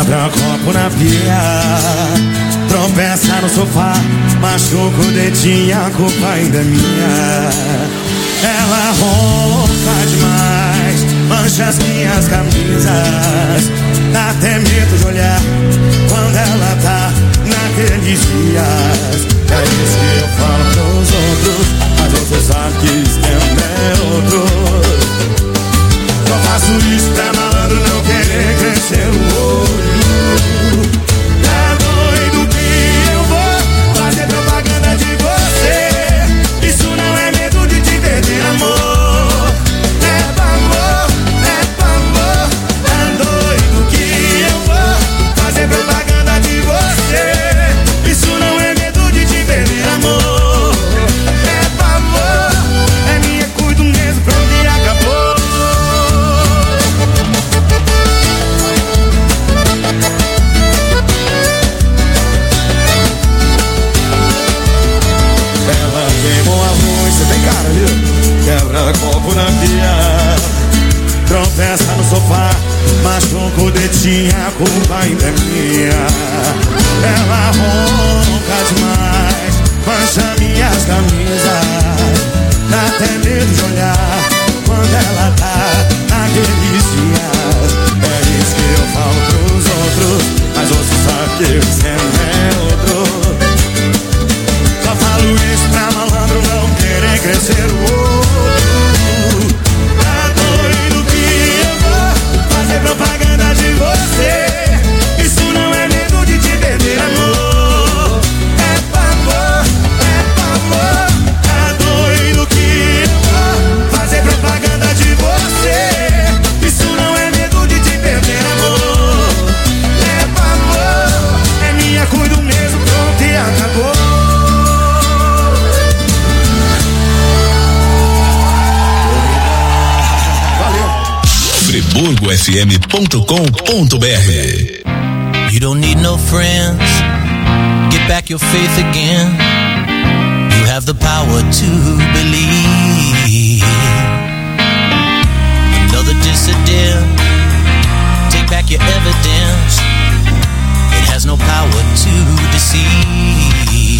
Quebra copo na pia, tropeça no sofá, machuca o dedinho, a culpa ainda é minha. Ela ronca demais, mancha as minhas camisas, dá até medo de olhar quando ela tá naqueles dias. É isso que eu falo pros outros, mas você sabe que o esquema é outro. Só faço isso pra malandro não querer crescer o olho. Tá doido que eu vou fazer propaganda de você? Isso não é medo de te perder, amor. É pavor, é pavor. Tá doido que eu vou fazer propaganda de você? Isso não é medo de te perder, amor. É pavor, é minha, cuido mesmo, pronto e acabou. Ela queimou a luz, você tem cara, viu? Quebra copo na pia, tropeça no sofá, machuca o dedinho, a culpa ainda é minha. Ela ronca demais, mancha minhas camisas, dá até medo de olhar quando ela tá naqueles dias. É isso que eu falo pros outros, mas você sabe que você é outro. Só falo isso pra malandro não querer crescer o outro. Tá doido que eu vou fazer propaganda de você? Isso não é medo de te perder, amor. É pavor, é pavor. Tá doido que eu vou fazer propaganda de você? Isso não é medo de te perder, amor. É pavor, é minha, cuido mesmo, pronto e acabou. friburgofm.com.br. You don't need no friends, get back your faith again. You have the power to believe. Another dissident, take back your evidence. It has no power to deceive.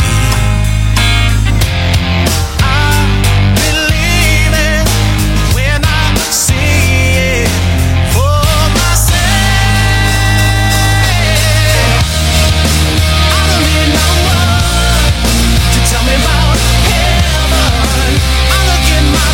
Tell me about heaven. I look in my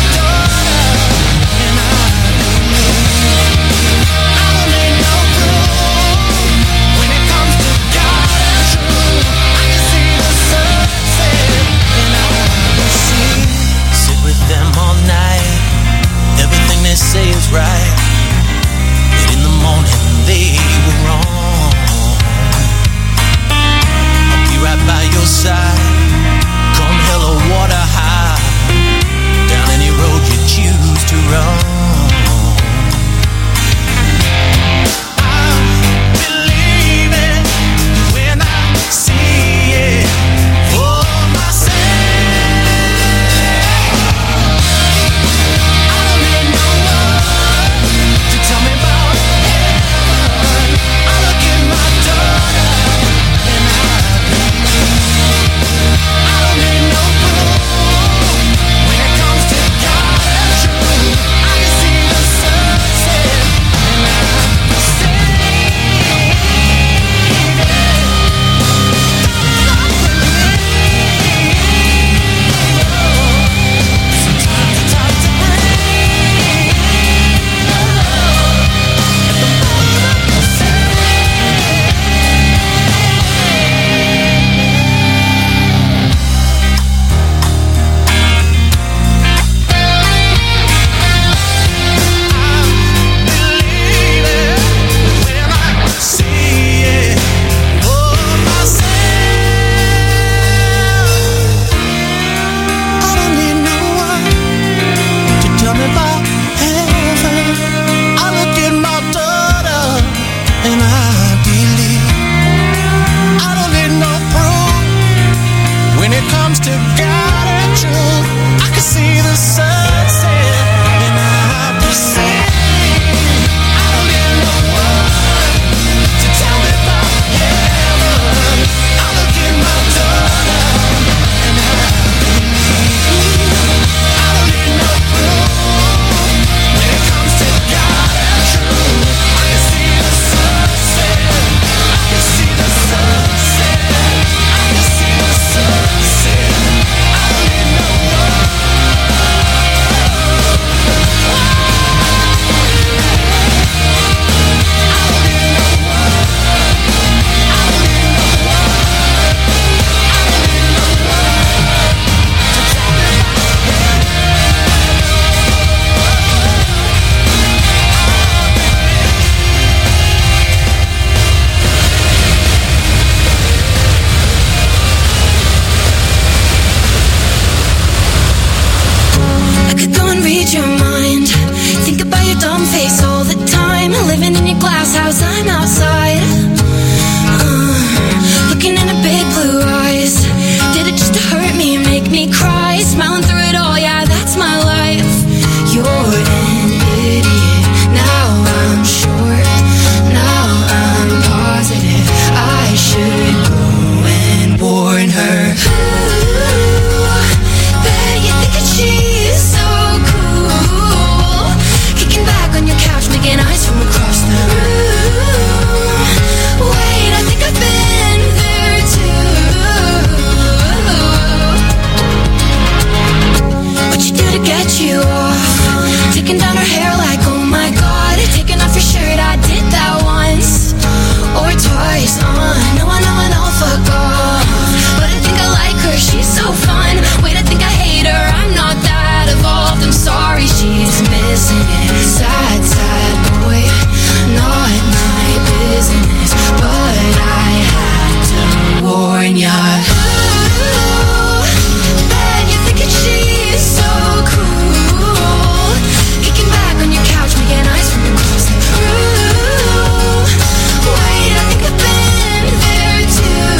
her hair like, oh my god. Taking off your shirt, I did that once or twice. No, fuck off. But I think I like her, she's so fun. Wait, I think I hate her, I'm not that evolved. I'm sorry, she's missing it. Sad, sad boy, not my business. But I had to warn ya. Ooh, bet you're thinking she's so cool. Kicking back on your couch, making eyes from across the room. Wait, I think I've been there too.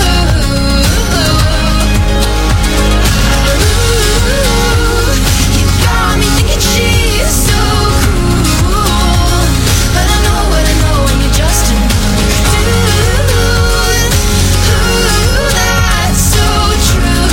Ooh, you got me thinking she's so cool. But I know what I know, and you're just another dude. Ooh, that's so true.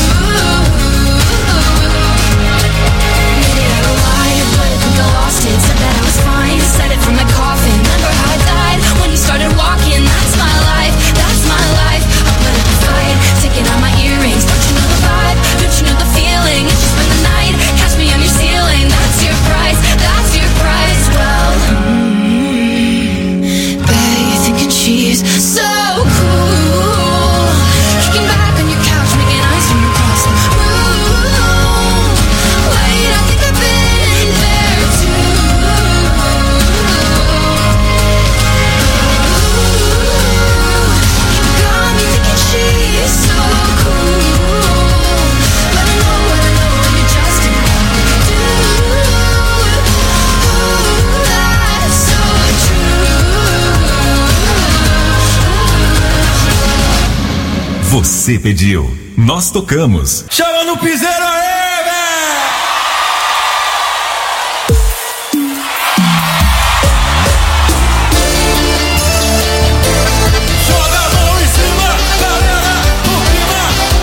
Maybe I lied, but I think I lost it. Said that I was fine, said it from my coffin. Remember how I died when you started walking? That's my life, that's my life. I put up a fight, taking out my earrings. Don't you know the vibe? Don't you know the feeling? If you spend the night, catch me on your ceiling. That's your price, that's your price. Well, bet you're thinking she's so cool. Kicking back on your couch, making eyes from across the room. Wait, I think I've been there too. You got me thinking she's so cool. But I know what I know, and you're just another dude. Ooh, that's so true. Você pediu, nós tocamos. Chama no piseiro aí, velho! Joga a mão em cima, galera, no clima.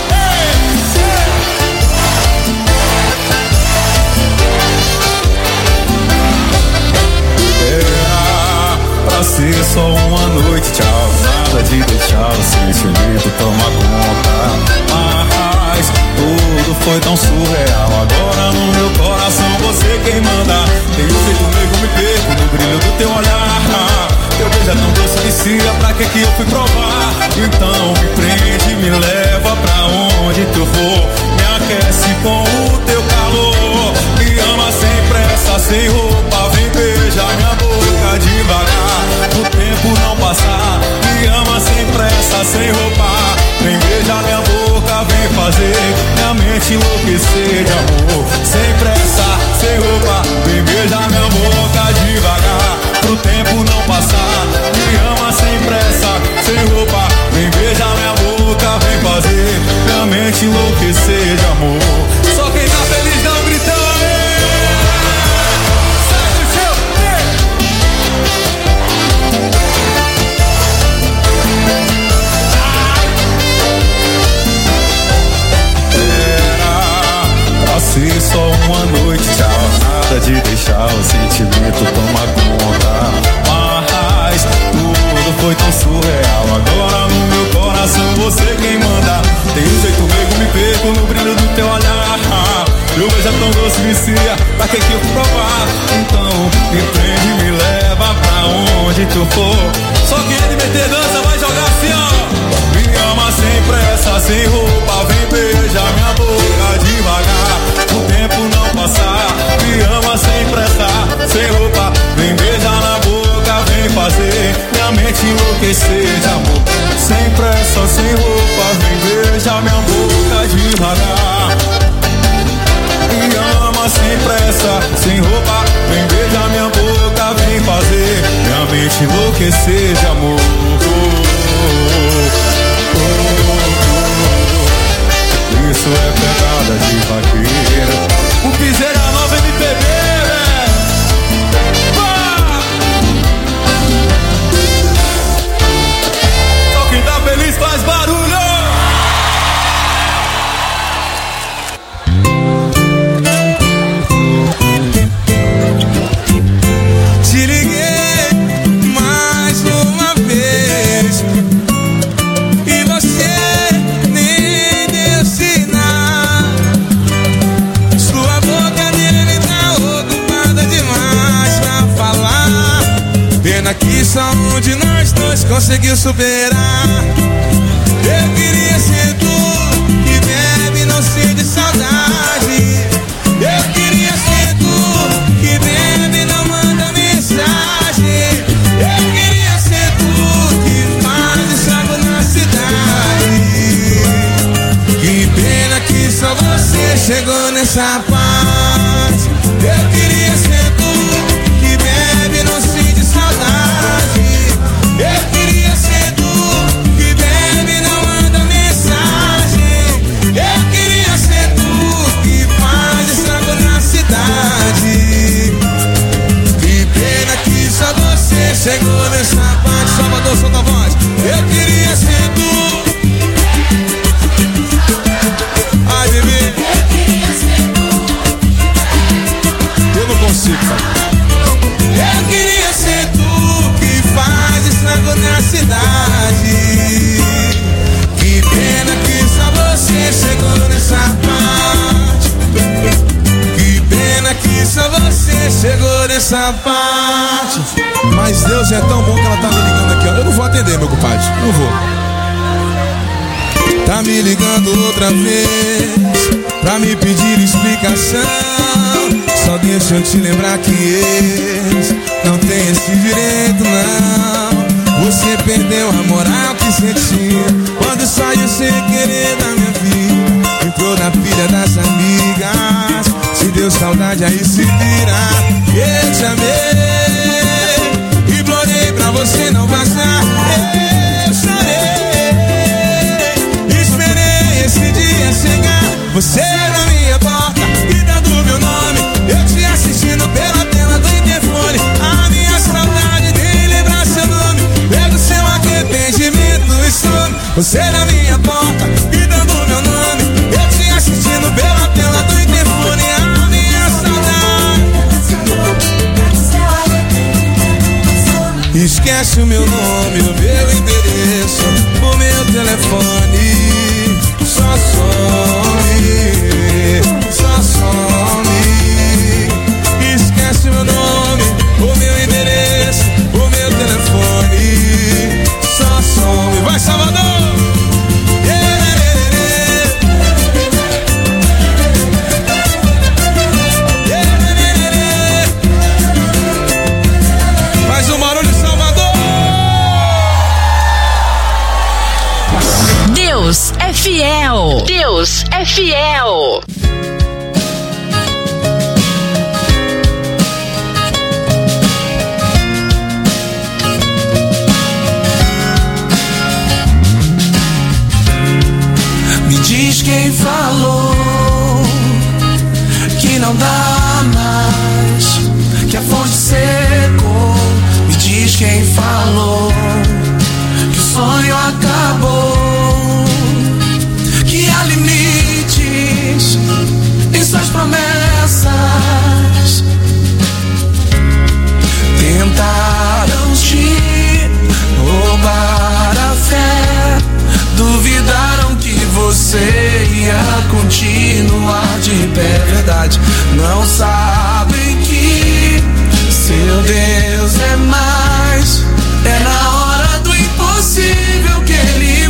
Era pra ser só uma noite, tchau. Nada de deixar o sentimento tomar conta. Mas tudo foi tão surreal. Agora no meu coração você quem manda. Tem um jeito nego, me perco no brilho do teu olhar. Teu beijo é tão doce, vicia, pra que eu fui provar? Então me prende, me leva pra onde tu for. Me aquece com o teu calor. Me ama sem pressa, sem roupa. Vem beijar minha boca devagar. O tempo não passar. Me ama sem pressa, sem roupa. Vem beijar minha boca, vem fazer minha mente enlouquecer de amor. Sem pressa, sem roupa. Vem beijar minha boca devagar. Pro tempo não passar. Me ama sem pressa, sem roupa. Vem beijar minha boca, vem fazer minha mente enlouquecer de amor. Só quem tá feliz dá um gritão aí. Sai do chão, pra ser só uma noite, tchau. Nada de deixar o sentimento tomar conta. Mas tudo foi tão surreal. Agora no meu coração você quem manda. Tem um jeito nego, me perco no brilho do teu olhar. Meu beijo é tão doce, vicia, pra que eu fui provar? Então me prende, me leva pra onde tu for. Só quem é de meter dança vai jogar assim, ó. Me ama sem pressa, sem roupa. Vem beijar minha boca devagar. O tempo não passar. Me ama sem pressa, sem roupa. Vem beijar na boca, vem fazer minha mente enlouquecer de amor. Sem pressa, sem roupa. Vem beijar minha boca devagar. Me ama sem pressa, sem roupa. Vem beijar minha boca, vem fazer minha mente enlouquecer de amor. Isso é pegada de vaqueiro. O piseiro é a nova MPB, velho. Só quem tá feliz faz barulho. Te liguei mais uma vez. que só um de nós dois conseguiu superar. Eu queria ser tu, que bebe e não sente saudade. Eu queria ser tu, que bebe e não manda mensagem. Eu queria ser tu, que faz estrago na cidade. Que pena que só você chegou nessa parte. Eu queria ser tu, que bebe e não sente saudade. Eu queria ser tu, que bebe e não manda mensagem. Eu queria ser tu, que faz estrago na cidade. Que pena que só você chegou nessa parte. Salvador, solta a voz. Eu queria ser tu. Ai, bebê. Eu queria ser tu. Eu não consigo, cara. Eu queria ser tu, que faz estrago na cidade. Que pena que só você chegou nessa parte. Que pena que só você chegou nessa parte. Mas Deus é tão bom que ela tá me ligando aqui, ó. Eu não vou atender, meu compadre, não vou. Tá me ligando outra vez pra me pedir explicação. Só deixa eu te lembrar que eles não tem esse direito, não. Você perdeu a moral que sentia quando saiu sem querer da minha vida. Entrou na pilha das amigas. Se deu saudade, aí se vira. Eu te amei, implorei pra você não vazar. Eu chorei, esperei esse dia chegar. Você na minha porta, gritando meu nome. Eu te assistindo pela tela do interfone. A minha saudade de lembrar seu nome. Pega o seu arrependimento e some. Você na minha porta, gritando meu nome. Eu te assistindo pela tela do interfone. A minha saudade. Esquece o meu nome, o meu endereço, o meu telefone. Só some. Esquece meu nome, o meu endereço, o meu telefone. Só some. Vai, Salvador! Mais um barulho, Salvador! Deus é fiel. Deus é fiel. Me diz quem falou que não dá mais, que a fonte secou. Me diz quem falou que o sonho acabou, que há limites em suas promessas. Tentaram te roubar a fé, duvidaram que você ia continuar de pé. Verdade, não sabem que seu Deus é mais. É na hora do impossível que Ele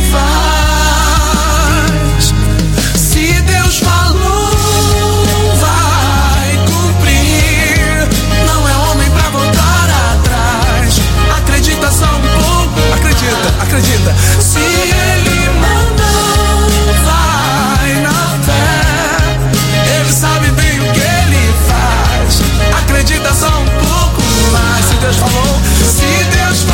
faz. Se Deus falou, vai cumprir. Não é homem pra voltar atrás. Acredita só um pouco. Acredita. Se Ele mandou, vai na fé. Ele sabe bem o que Ele faz. Acredita só um pouco mais. Se Deus falou,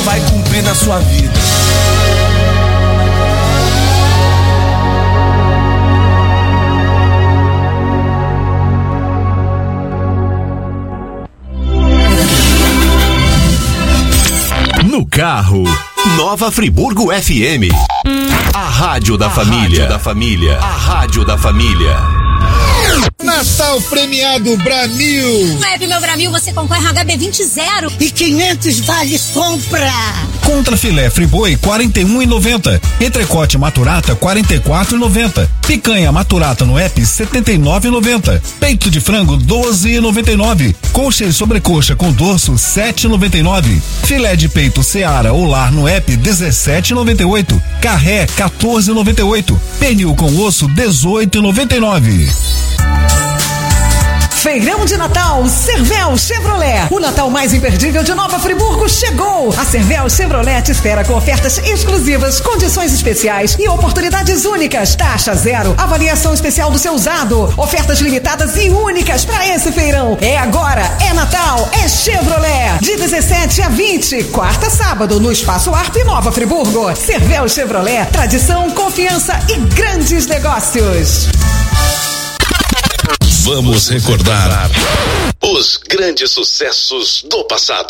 vai cumprir na sua vida. No carro, Nova Friburgo FM. A rádio da família. A rádio da família. Natal premiado Bramil. No app Meu Bramil você concorre a HB20 0 e 500 vales compra. Contra filé friboi 41,90. Entrecote maturata 44,90. Picanha maturata no app 79,90. Peito de frango 12,99. Coxa e sobrecoxa com dorso 7,99. Filé de peito Seara ou Lar no app 17,98. Carré 14,98. Pernil com osso 18,99. Feirão de Natal Cervel Chevrolet. O Natal mais imperdível de Nova Friburgo chegou. A Cervel Chevrolet te espera com ofertas exclusivas, condições especiais e oportunidades únicas. Taxa zero, avaliação especial do seu usado. Ofertas limitadas e únicas para esse feirão. É agora, é Natal, é Chevrolet. De 17 a 20, quarta sábado, no Espaço Arp Nova Friburgo. Cervel Chevrolet, tradição, confiança e grandes negócios. Vamos recordar os grandes sucessos do passado.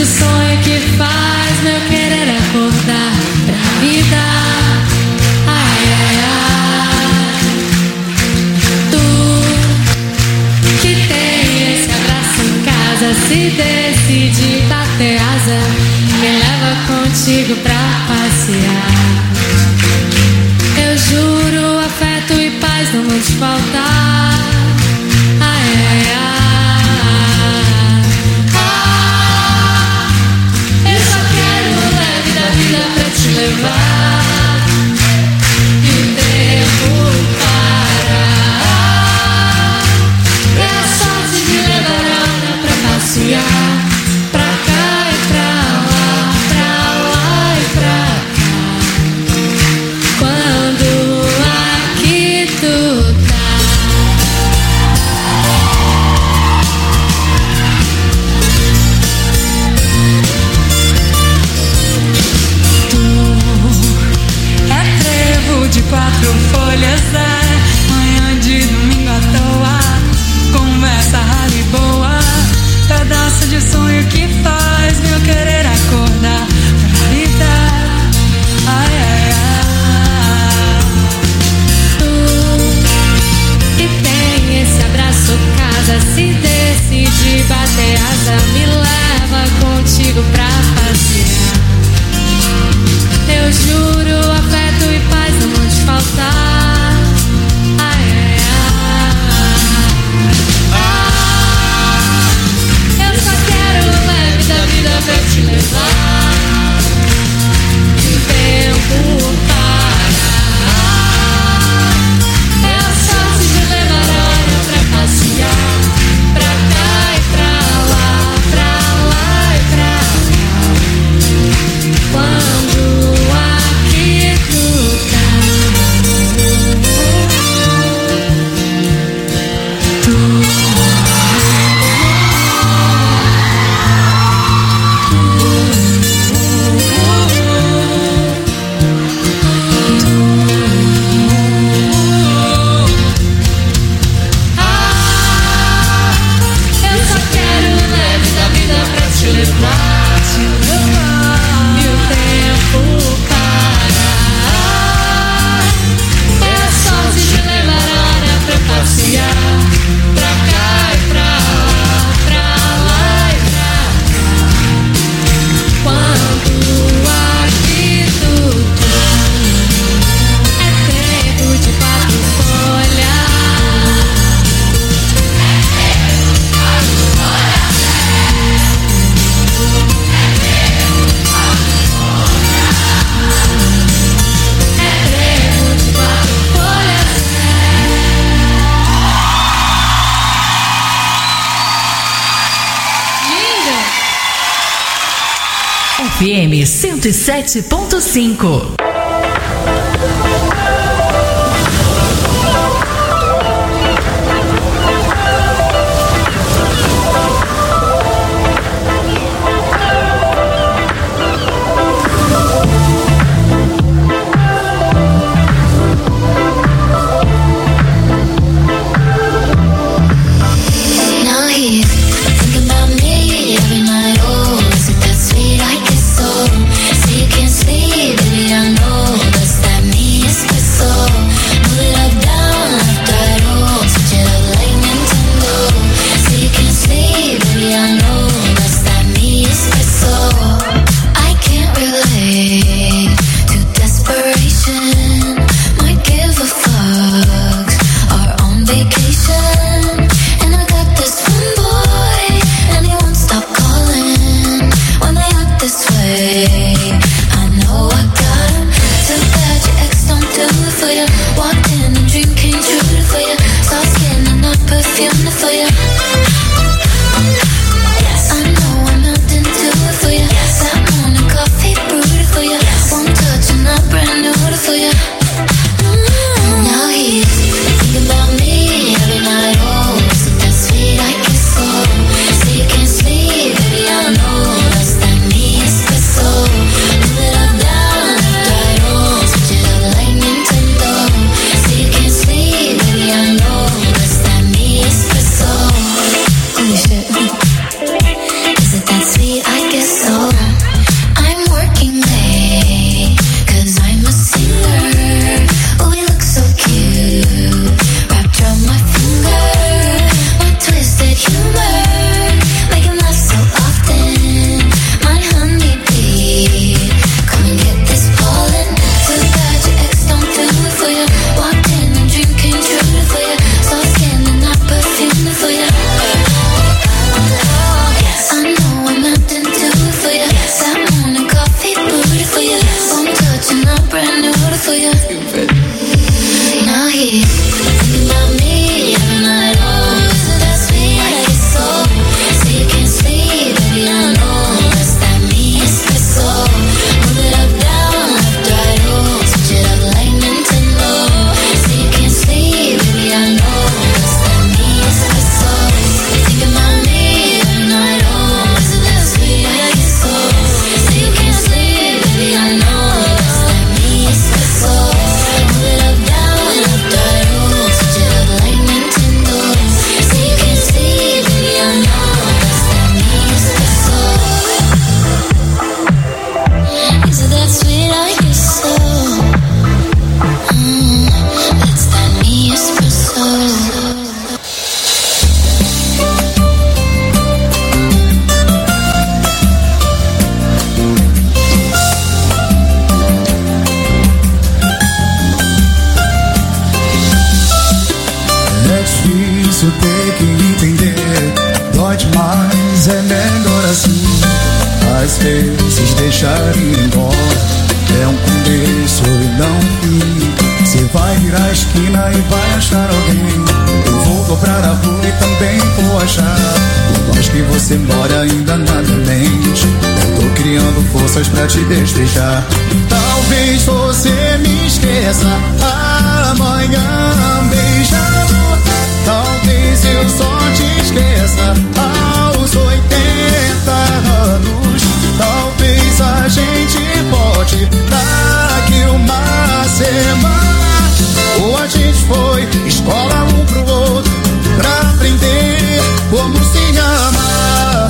de sonho que faz meu querer acordar pra vida. Ai, ai, ai. Tu que tem esse abraço em casa, se decide bater asa, me leva contigo pra passear. Eu juro, afeto e paz não vão te faltar. Ai, ai, ai. Eu só quero o leve da vida pra te levar e o tempo parar. É a sorte de levar a Ana pra passear, pra cá e pra lá, pra lá e pra cá. Quando aqui tu tá. Tu é trevo de 4 folhas, é manhã de domingo à toa, conversa rara e boa, pedaço de sonho que faz meu querer acordar pra vida. Ai, ai, ai. Tu que tem esse abraço casa, se decide bater asa, me leva contigo pra passear. Eu juro, afeto e paz não vão te faltar. Ai, ai, ai. Eu só quero o leve da vida pra te levar e o tempo parar. É a sorte de levar a Ana pra passear, pra cá e pra lá, pra lá e pra cá. Quando aqui tu tá. Eu só quero o leve da vida pra te levar e o tempo parar. É a sorte de levar a Ana pra passear, pra cá e pra lá e pra cá. Quando aqui tu tá, é tempo de 4 folhas. FM 107.5. Now here, think about me every night. Oh, is it that sweet? I guess so. So you can't sleep, baby, I know. dói demais, é melhor assim. Às vezes deixar ir embora é um começo e não fim. Você vai virar a esquina e vai achar alguém. Eu vou dobrar a rua e também vou achar. Por mais que você mora ainda nada mente. Eu tô criando forças pra te despejar. Talvez você me esqueça amanhã beijando. Talvez eu só te esqueça aos 80 anos. Talvez a gente volte daqui uma semana. Ou a gente foi escola um pro outro pra aprender como se amar.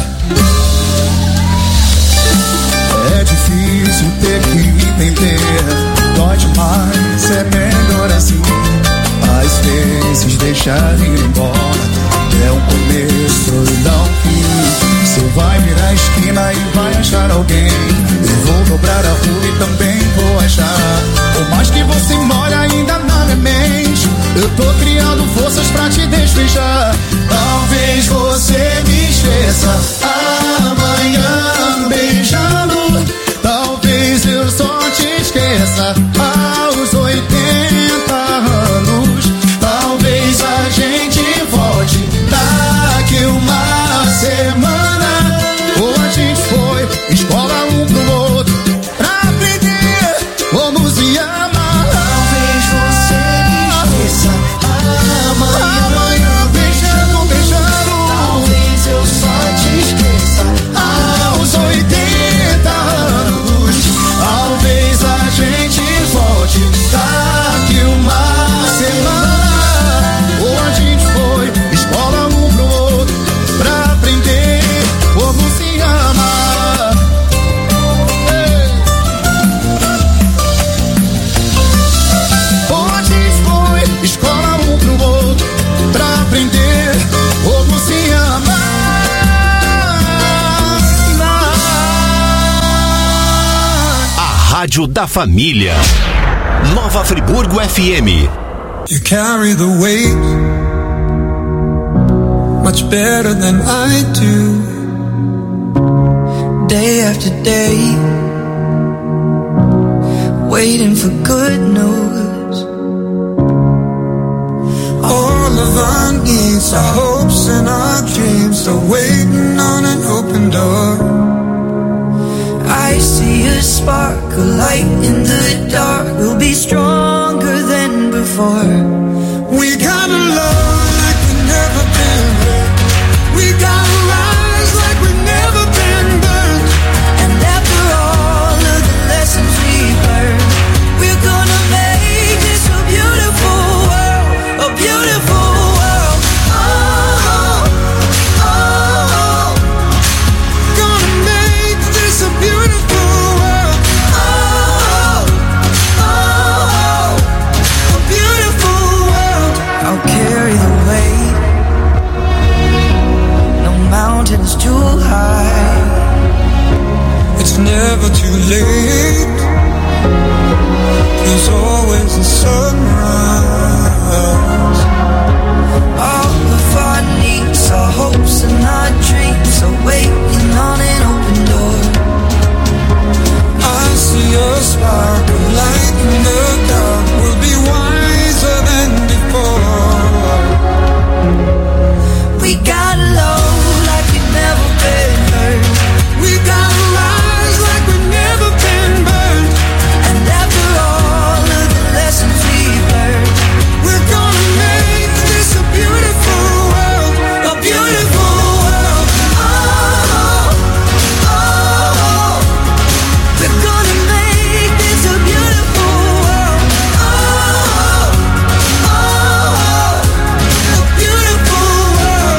É difícil ter que entender, dói demais, é melhor assim. Às vezes deixar ir embora é um começo e não fim. Você vai virar a esquina e vai achar alguém. Eu vou dobrar a rua e também vou achar. Por mais que você mora ainda na minha mente, eu tô criando forças pra te despejar. Talvez você me esqueça amanhã beijando. Talvez eu só te esqueça aos 80 anos. Talvez a gente volte daqui uma semana. Ou a gente foi escola um pro outro pra aprender como se amar. Talvez você me esqueça amanhã beijando, beijando. Talvez eu só te esqueça aos 80 anos. Talvez a gente volte daqui uma semana. Ou a gente foi escola um pro outro pra aprender como se amar. Ou a gente foi escola um pro outro pra aprender como se amar. A Rádio da Família. Nova Friburgo FM. You carry the weight much better than I do. Day after day, waiting for good news. All of our needs, our hopes and our dreams are waiting on an open door. I see a spark, a light in the dark. We'll be stronger than before. We gotta love like we've never been hurt. We gotta rise like we've never been burned. And after all of the lessons we've learned, we're gonna make this a beautiful world, a beautiful world. Oh, oh, oh. Gonna make this a beautiful world. Oh, oh, oh. A beautiful world. I'll carry the weight. No mountain is too high. It's never too late. There's always a sunrise. All of our needs, our hopes and our dreams are waiting on an open door. I see a spark of light in the dark. We'll be wiser than before. We got low like we've never been hurt. We got rise like we've never been burned. And after all of the lessons we've learned, we're gonna make this a beautiful world, a beautiful world. Oh, oh, oh. We're gonna make this a beautiful world. Oh, oh, oh. A beautiful world.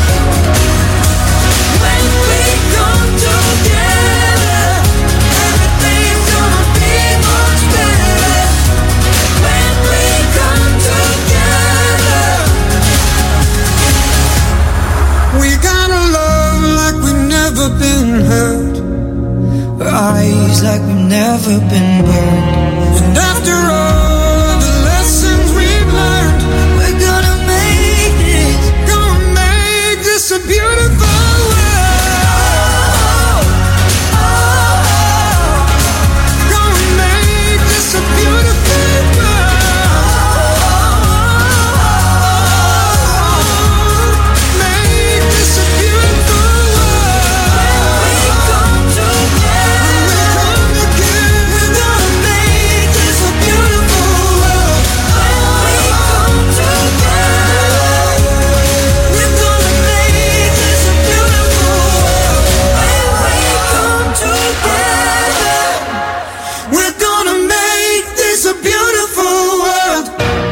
When we come together, everything's gonna be much better. When we come together, we gotta love like we've never been hurt. Rise like we've never been burned. And after all the lessons we've learned, we're gonna make this this a beautiful world. Gonna make this a beautiful world. Make this a beautiful world. We come together. We're gonna make this a beautiful world. We come together. We're gonna make this a beautiful world. We come together. We're gonna make this a beautiful world.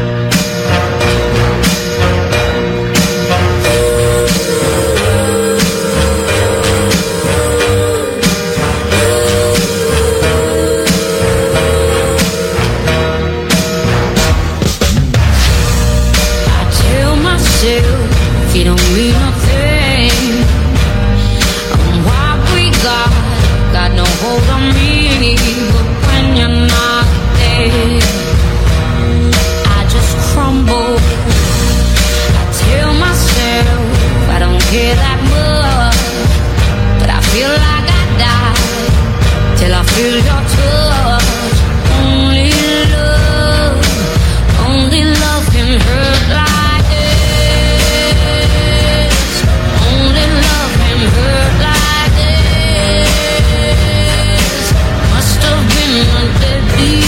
I tell myself you don't mean nothing. What we got no hold on me. But when you're not there, I just crumble. I tell myself I don't care that much, but I feel like I die till I feel your touch. Only love can hurt like this. Only love can hurt like this. Must have been a deadly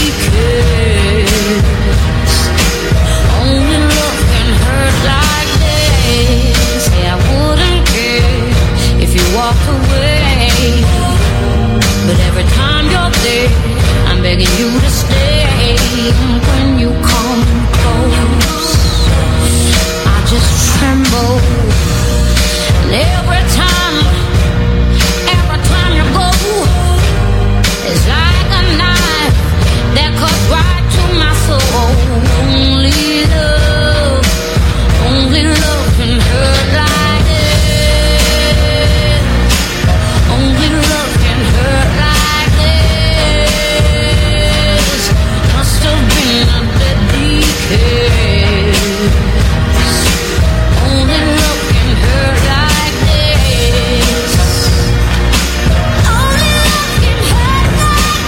kiss. Only love can hurt like this. Say I wouldn't care if you walked away, but every time you're there, I'm begging you to stay. When you come close, I just tremble. And every time you go, it's like a knife that cuts right to my soul. Only love can hurt like this. Only love can hurt like this. Must have been a deadly kiss. Only love can hurt like this. Only love can hurt like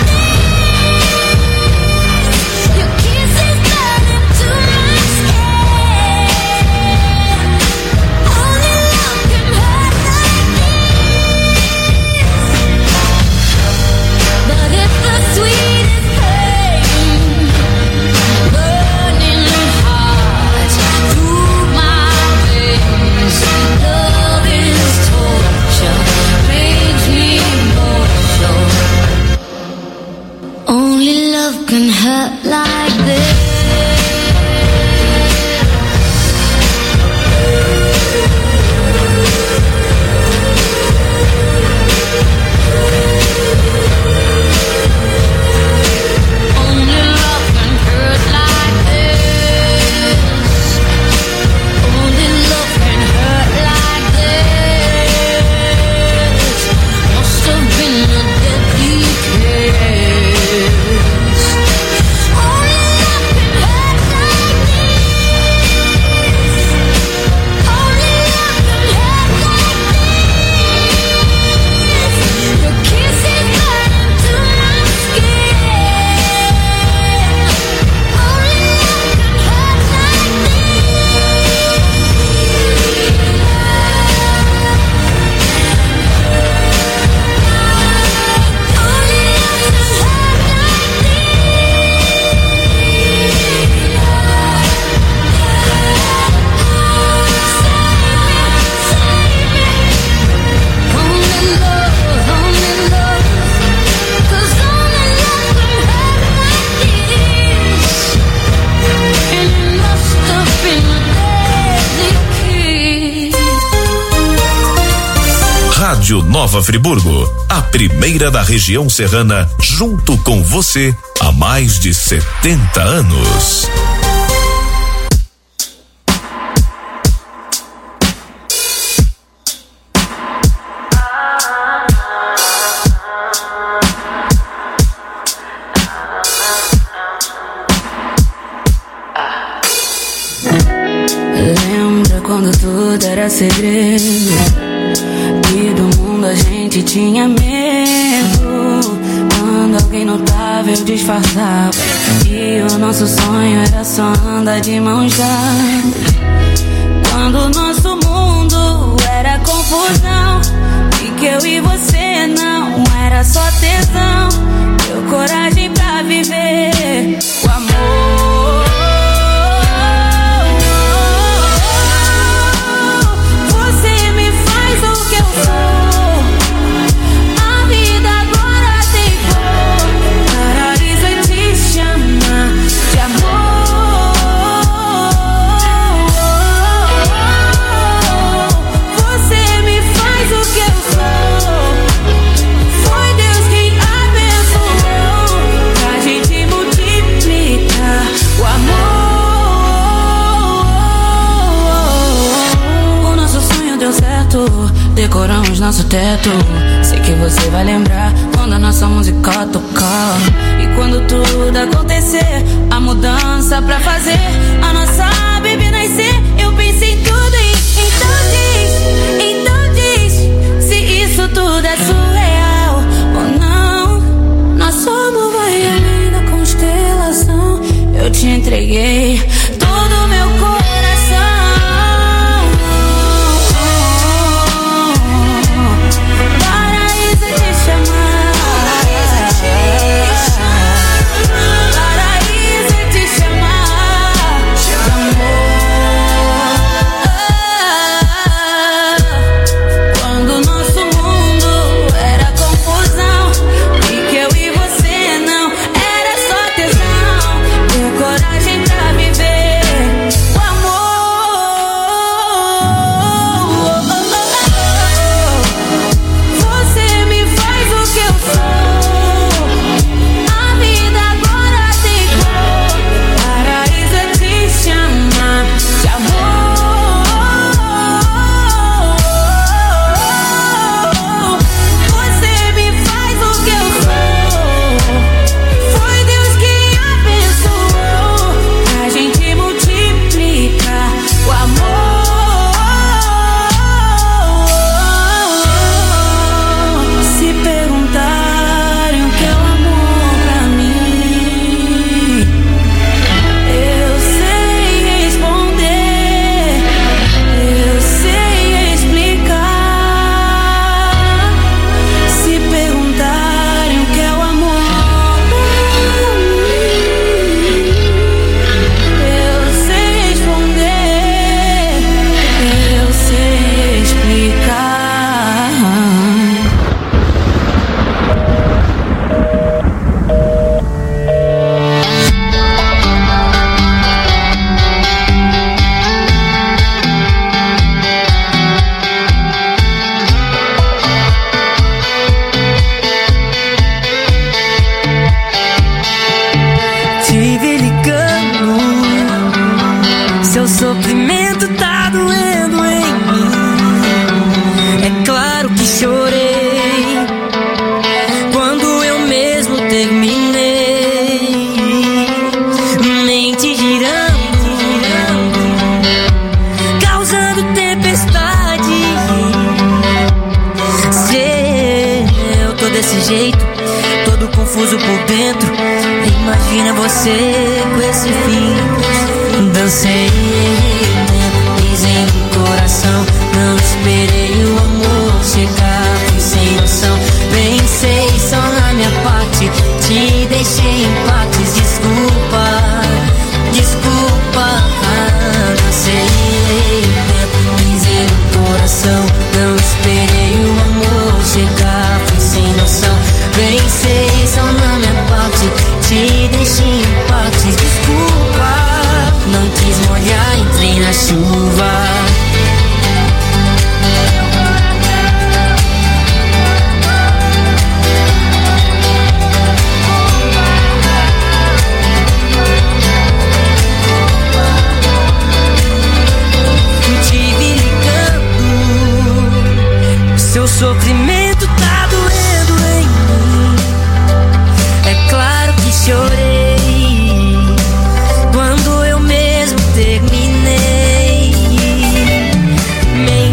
this. Your kiss is burning to my skin. Only love can hurt like this. But it's the sweetest pain, burning hot through my veins. Love is torture, makes me emotional. Only love can hurt like this. Only love can hurt like this. Only love can hurt like this. Must have been a deadly kiss. Only love can hurt like this. Only love can hurt like this. Your kiss is burning to my skin. Only love can hurt like Rádio Nova Friburgo, a primeira da região serrana, junto com você há mais de 70 anos. Lembra quando tudo era era segredo, e do mundo a gente tinha medo. Quando alguém notava eu disfarçava, e o nosso sonho era só andar de mãos dadas. Quando o nosso mundo era confusão, e que eu e você não era só tesão, deu coragem pra viver o amor. Você me faz o que eu sou, a vida agora tem cor, paralisa te chama de amor. Você me faz o que eu sou, foi Deus quem abençoou, pra gente multiplicar o amor. O nosso sonho deu certo, decoramos nosso teto. Sei que você vai lembrar quando a nossa música tocar, e quando tudo acontecer, a mudança pra fazer a nossa bebê nascer. Eu pensei em tudo então diz se isso tudo é surreal ou não. Nosso amor vai além da constelação. Eu te entreguei todo o meu coração. Paraíso te chamar, paraíso te chamar de amor. Quando nosso mundo era confusão, e que eu e você não era só tesão, deu coragem pra viver o amor. Você me faz o que eu sou, a vida agora tem cor, paraíso te chama de amor. Você me faz o que eu sou, foi Deus quem abençoou, pra gente multiplicar o amor. Se perguntarem o que é o amor pra mim, eu sei responder, eu sei explicar. Se perguntarem o que é o amor pra mim, eu sei responder, eu sei explicar. Tive ligando, seu sofrimento tá doendo em mim. É claro que chorei quando eu mesmo terminei. Mente girando, causando tempestade. Se eu tô desse jeito, todo confuso por dentro, imagina você com esse fim. Dancei, dizendo o coração, não esperei o amor chegar, fui sem noção. Pensei só na minha parte, te deixei em partes, desculpa, desculpa. Dancei, dizendo o coração, não esperei o amor chegar, fui sem noção. Pensei só na minha parte, te deixei em partes, desculpa. Não quis molhar, entrei na chuva. Tive ligando, seu sofrimento tá doendo em mim. É claro que chorei quando eu mesmo terminei.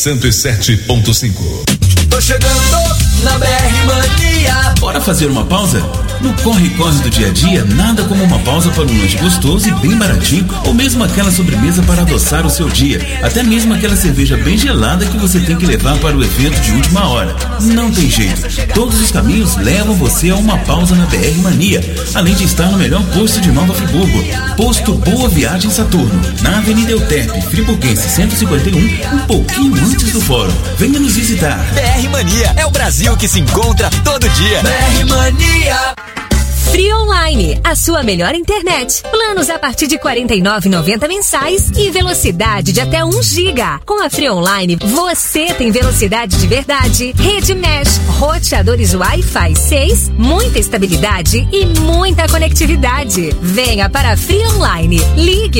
107.5. Tô chegando na BR Mania. Bora fazer uma pausa? No corre-corre do dia a dia, nada como uma pausa para um lanche gostoso e bem baratinho, ou mesmo aquela sobremesa para adoçar o seu dia, até mesmo aquela cerveja bem gelada que você tem que levar para o evento de última hora. Não tem jeito, todos os caminhos levam você a uma pausa na BR Mania, além de estar no melhor posto de Nova Friburgo, Posto Boa Viagem Saturno, na Avenida Euterpe, Friburguense 151, um pouquinho antes do fórum. Venha nos visitar. BR Mania é o Brasil que se encontra todo dia. BR Mania. Free Online, a sua melhor internet. Planos a partir de R$ 49,90 mensais e velocidade de até 1 giga. Com a Free Online, você tem velocidade de verdade, rede mesh, roteadores Wi-Fi 6, muita estabilidade e muita conectividade. Venha para a Free Online. Ligue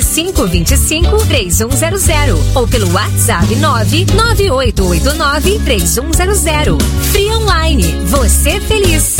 2525-3100 ou pelo WhatsApp 99889-3100. Free Online, você feliz.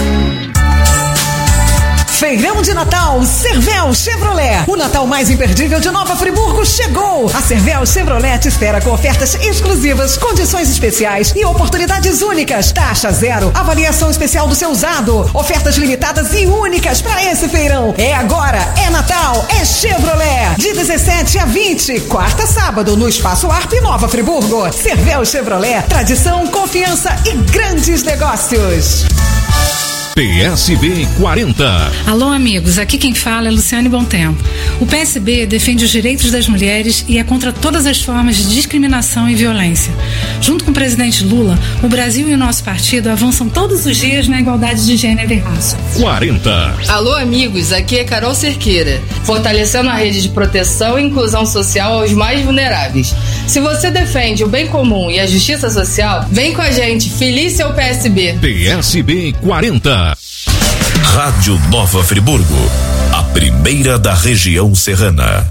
Feirão de Natal Cervel Chevrolet. O Natal mais imperdível de Nova Friburgo chegou. A Cervel Chevrolet te espera com ofertas exclusivas, condições especiais e oportunidades únicas. Taxa zero, avaliação especial do seu usado. Ofertas limitadas e únicas para esse feirão. É agora, é Natal, é Chevrolet. De 17 a 20, quarta a sábado, no Espaço Arp Nova Friburgo. Cervel Chevrolet, tradição, confiança e grandes negócios. PSB 40. Alô, amigos, aqui quem fala é Luciane Bontempo. O PSB defende os direitos das mulheres e é contra todas as formas de discriminação e violência. Junto com o presidente Lula, o Brasil e o nosso partido avançam todos os dias na igualdade de gênero e raça. 40. Alô, amigos, aqui é Carol Cerqueira, fortalecendo a rede de proteção e inclusão social aos mais vulneráveis. Se você defende o bem comum e a justiça social, vem com a gente, feliz seu PSB. PSB 40. Rádio Nova Friburgo, a primeira da região serrana.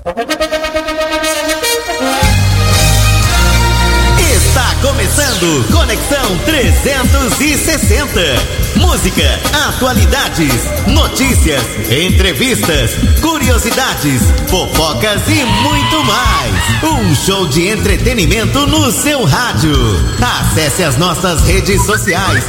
Está começando Conexão 360. Música, atualidades, notícias, entrevistas, curiosidades, fofocas e muito mais. Um show de entretenimento no seu rádio. Acesse as nossas redes sociais,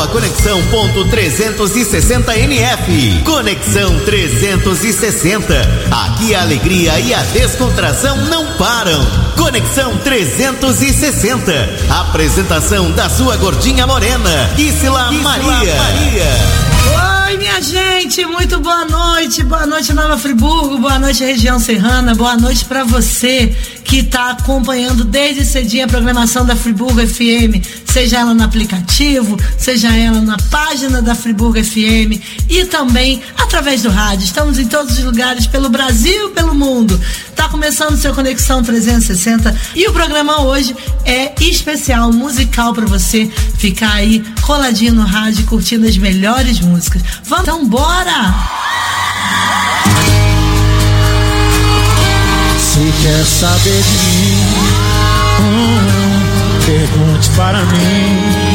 @conexão.360NF. Conexão 360. Aqui a alegria e a descontração não param. Conexão 360. Apresentação da sua gordinha morena, Isla Maria. Oi, minha gente, muito boa noite Nova Friburgo, boa noite região serrana, boa noite pra você que tá acompanhando desde cedinho a programação da Friburgo FM, seja ela no aplicativo, seja ela na página da Friburgo FM e também através do rádio. Estamos em todos os lugares pelo Brasil e pelo mundo. Tá começando o seu Conexão 360 e o programa hoje é especial, musical para você ficar aí coladinho no rádio curtindo as melhores músicas. Vamos, então bora! Se quer saber de mim, pergunte para mim.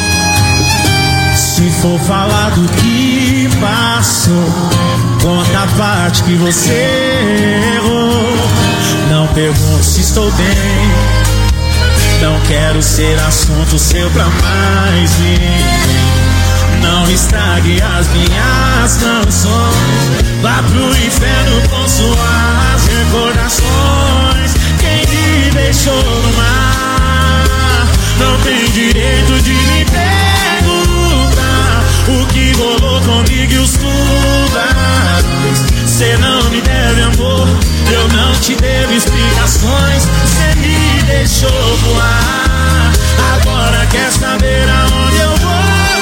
Se for falar do que passou, conta a parte que você errou. Não pergunte se estou bem, não quero ser assunto seu pra mais ninguém. Não estrague as minhas canções, vá pro inferno com suas recordações. Quem me deixou no mar não tem direito de me perguntar o que rolou comigo e os tubarões. Cê não me deve amor, eu não te devo explicações. Cê me deixou voar, agora quer saber aonde eu vou.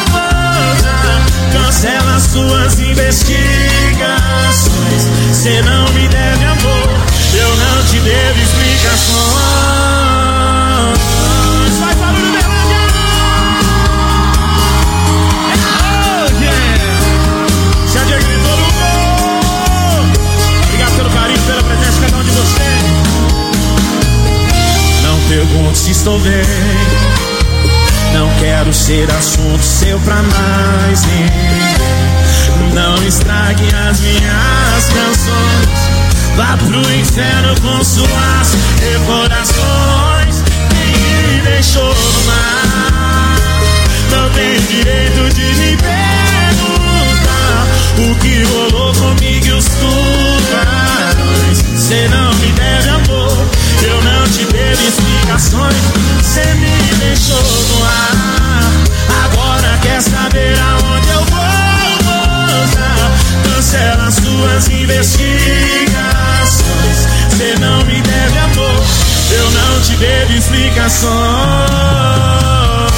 Cancela suas investigações. Cê não me deve amor, eu não te devo explicações. Vai para o Uberlândia! Oh, yeah! Se a Diego gritou no gol. Obrigado pelo carinho, pela presença de cada um de vocês. Não pergunto se estou bem, não quero ser assunto seu pra mais ninguém. Não estrague as minhas canções, vá pro inferno com suas recordações. Quem me nas investigações. Cê não me deve amor, eu não te devo explicações.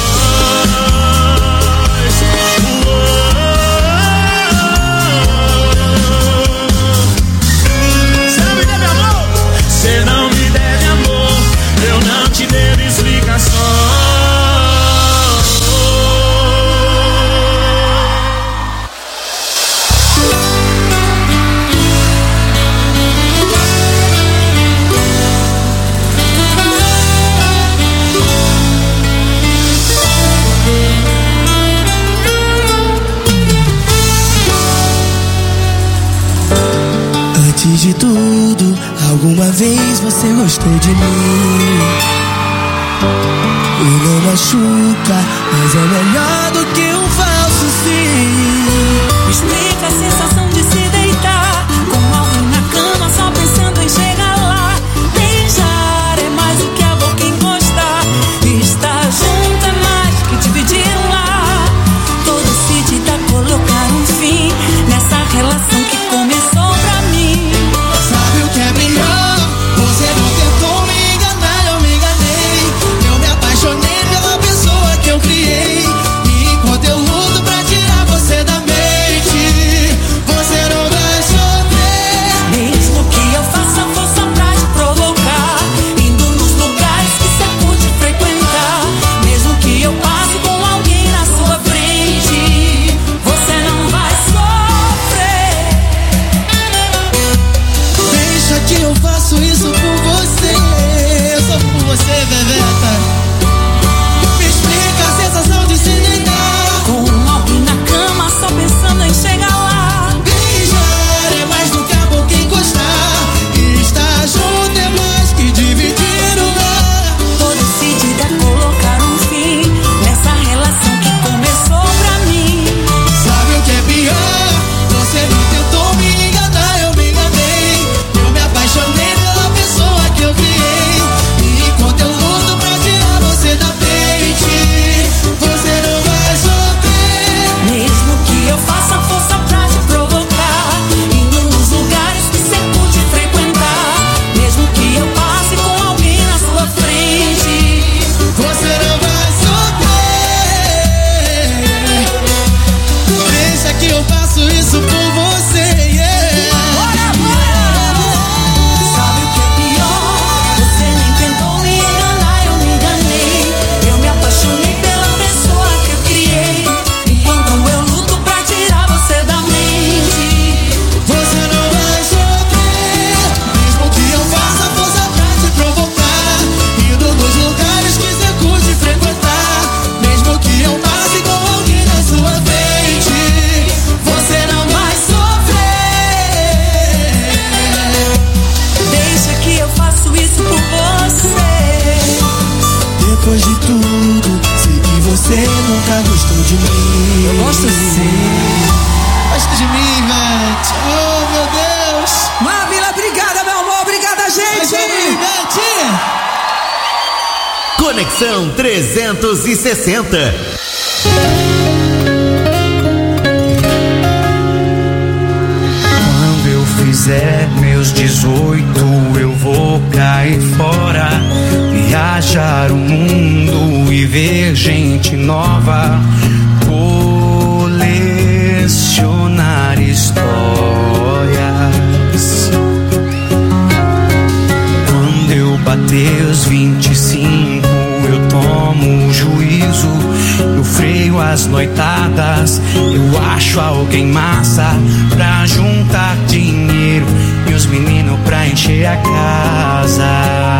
Cê não me deve amor, eu não te devo explicações. Antes de tudo, alguma vez você gostou de mim. O não machuca, mas é melhor do que um falso sim. Me explica a sensação de se deitar com alguém na cama só pensando em chegar lá. Beijar é mais do que a boca encostar. Estar junto é mais que dividir um lar. Tô decidida a colocar um fim nessa relação que começou pra mim. Sabe o que é melhor? Você não tentou me enganar, eu me enganei. Eu me apaixonei pela pessoa que eu criei. E enquanto eu luto pra tirar você da mente, você não vai sofrer. Mesmo que eu faça força pra te provocar, indo nos lugares que você curte frequentar. Mesmo que eu passe com alguém na sua frente, você não vai sofrer. Deixa que eu faço isso por você. Eu sou por você, Bebeta. Me explica a sensação de se deitar com alguém na cama só pensando em chegar lá. Beijar é mais do que a boca encostar. E estar junto é mais que dividir o lar. Tô decidida a colocar um fim nessa relação que começou pra mim. Sabe o que é pior? Você não tentou me enganar, eu me enganei. Eu me apaixonei pela pessoa que eu criei. E enquanto eu luto pra tirar você da mente, você não vai sofrer. Mesmo que eu faça força pra te provocar, indo nos lugares que você curte frequentar. Mesmo que eu passe com alguém na sua frente, Você não vai sofrer. Deixa que eu faço isso por você, yeah. sabe o que é pior? Você nem tentou me enganar, eu me enganei. Eu me apaixonei pela pessoa que eu criei. Enquanto eu luto pra tirar você da mente, Você não vai sofrer. Mesmo que eu faça força pra te provocar, indo nos lugares que você curte frequentar. Mesmo que eu passe com alguém na sua frente, você não vai sofrer. deixa que eu faço isso por você. Depois de tudo, sei que você nunca gostou de mim. Eu gosto sim. Gosta de mim, Ivete. Oh, meu Deus. Mavila, obrigada, meu amor. Obrigada, gente. Conexão 360. Quando eu fizer meus 18, eu vou cair fora, viajar o mundo e ver gente nova, colecionar histórias. Quando eu bater os 25, eu tomo juízo, eu freio as noitadas, eu acho alguém massa pra juntar dinheiro e os meninos pra encher a casa.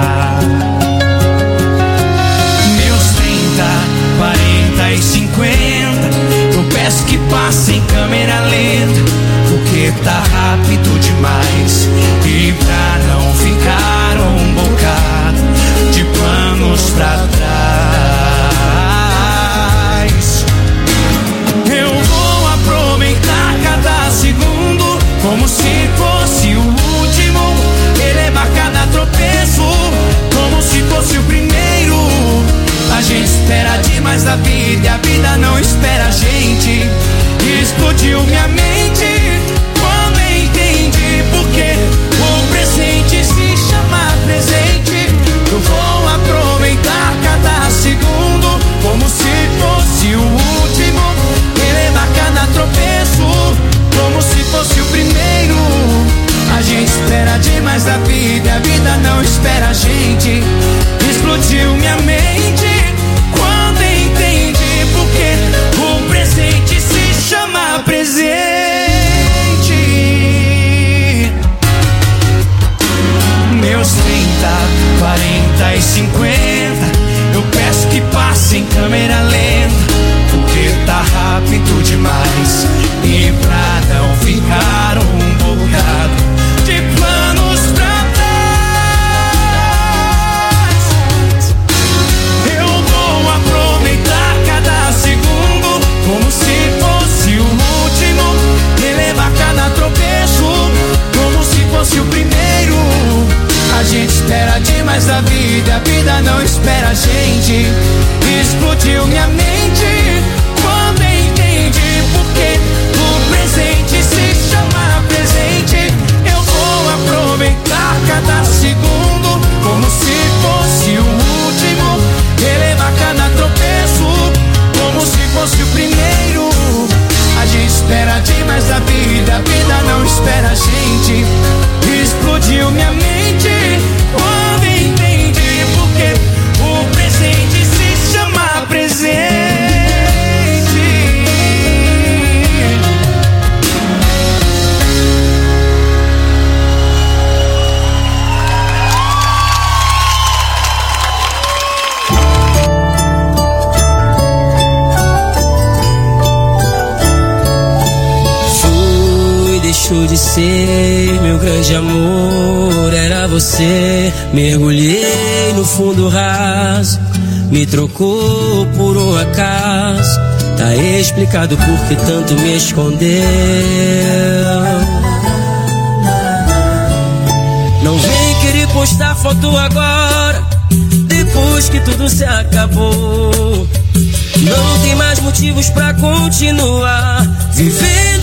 Meus 30, 40 e 50, eu peço que passe em câmera lenta, porque tá rápido demais. E pra não ficar um bocado de planos pra trás, eu vou aproveitar cada segundo como se fosse o último, elevar cada tropeço como se fosse o primeiro. A gente espera demais da vida e a vida não espera a gente. Explodiu minha mente quando entendi 150. Eu peço que passe em câmera lenta, porque tá rápido demais. E pra não ficar um bocado de planos pra trás, eu vou aproveitar cada segundo como se fosse o último, relevar cada tropeço como se fosse o primeiro. A gente espera demais da vida, a vida não espera a gente. Explodiu minha mente quando entendi porque o presente se chama presente. Eu vou aproveitar cada segundo como se fosse o último, relevar cada tropeço como se fosse o primeiro. A gente espera demais da vida, a vida não espera a gente. Explodiu minha mente quando entendi porque o presente se chama presente. Deixou de ser meu grande amor, era você. Mergulhei no fundo raso, me trocou por um acaso. Tá explicado por que tanto me escondeu. Não vem querer postar foto agora, depois que tudo se acabou. Não tem mais motivos pra continuar vivendo